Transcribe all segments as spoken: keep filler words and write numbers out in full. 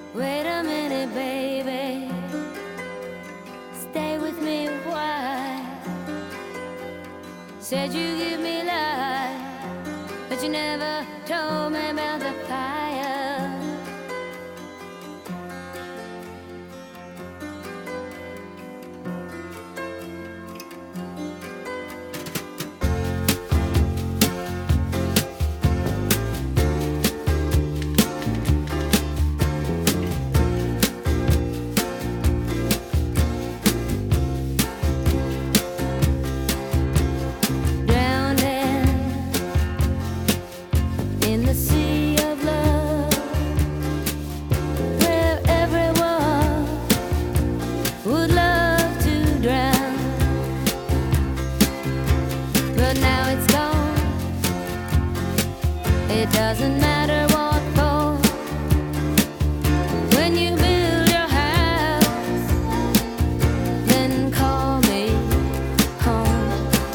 Wait a minute, baby. Stay with me a while. Said you give me life, but you never told me about the fire. In the sea of love, where everyone would love to drown, but now it's gone. It doesn't matter what for. When you build your house, then call me home.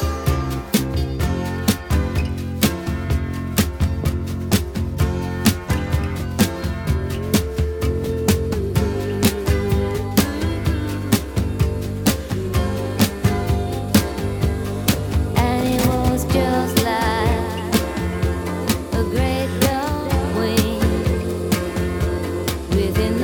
And it was just like a great gulf wind within